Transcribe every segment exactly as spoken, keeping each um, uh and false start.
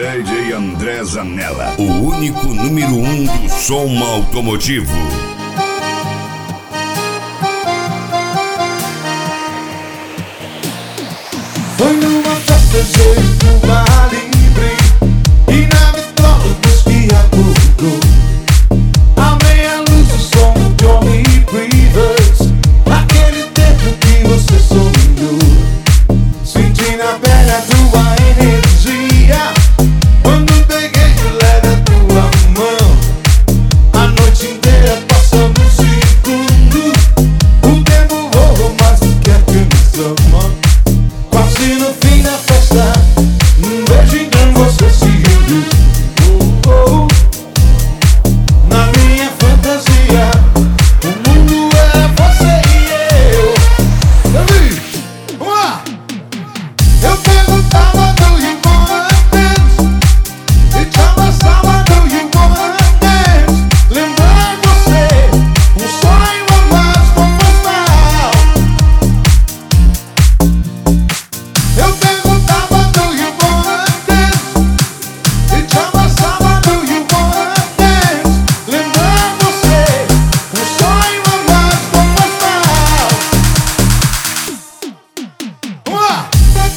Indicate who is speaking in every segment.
Speaker 1: D J André Zanella, o único número um do som automotivo.
Speaker 2: Foi numa festa de Cuba Libre e na vitrola o whisky acordou. A meia luz, o som de Johnny Rivers, aquele tempo que você sonhou. Senti na pele a tua energia quando peguei de leve a tua mão. A noite inteira passando um segundo, o tempo voou mais do que a canção. Quase no fim da festa, um beijo então você se rendeu. Oh, oh. Na minha fantasia, o mundo era você e eu. Davi, vamos lá! Eu perguntava do you wanna dance, e te abraçava do you wanna dance. Lembrar você, um sonho a mais como mal. Eu perguntava do you wanna dance, e te abraçava do you wanna dance. Lembrar você, um sonho a mais como mal. Vamos lá!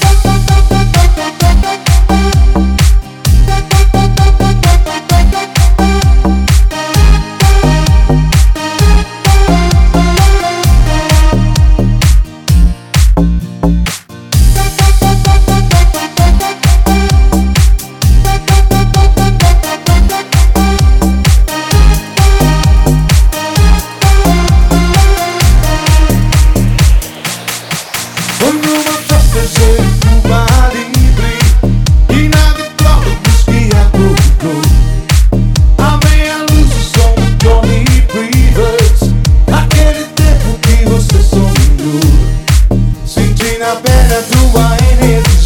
Speaker 2: Foi numa festa de Cuba Libre e na vitrola o whisky acordou. A meia luz, o som de Johnny Rivers, aquele tempo que você sonhou. Senti na pele a tua energia